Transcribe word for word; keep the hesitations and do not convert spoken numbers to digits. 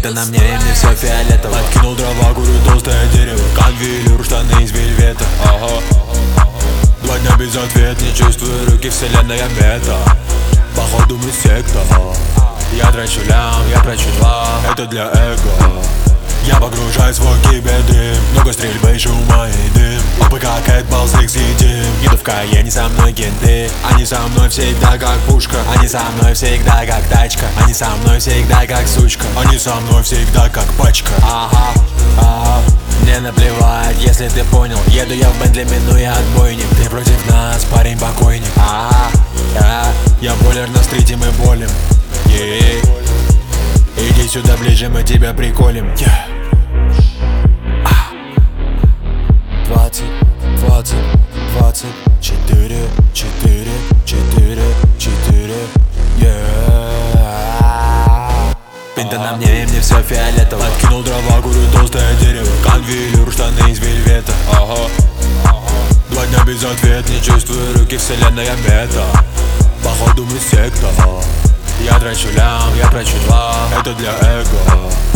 Пинта на мне, и мне все фиолетово. Откинул дрова, курю толстое дерево. Конвейер, штаны из вельвета. Ага. Два дня без ответа, не чувствую руки, вселенная мета. Походу мы секта. Я трачу лям, я трачу два, это для эго. Я погружаюсь в оки беды, много стрельбы, шума и дым. Опы как Эдбал, Сикс и Дим. Еду в Каене, со мной кенты. Они со мной всегда как пушка. Они со мной всегда как тачка. Они со мной всегда как сучка. Они со мной всегда как пачка. Ага, ага. Мне наплевать, если ты понял. Еду я в Бентли, минуя отбойник. Ты против нас, парень покойник. Ага, ага. Я бойлер на стрите, мы болим. Yeah. Иди сюда ближе, мы тебя приколем. Yeah. Двадцать, двадцать, двадцать четыре, четыре, четыре, четыре. Пинта на мне, и мне все фиолетово. Откинул дрова, курю толстое дерево. Конвейер, штаны из вельвета. Ага. Два дня без ответа, не чувствую руки, вселенная мета. Походу мы секта. Я трачу лям, я трачу два, это для эго.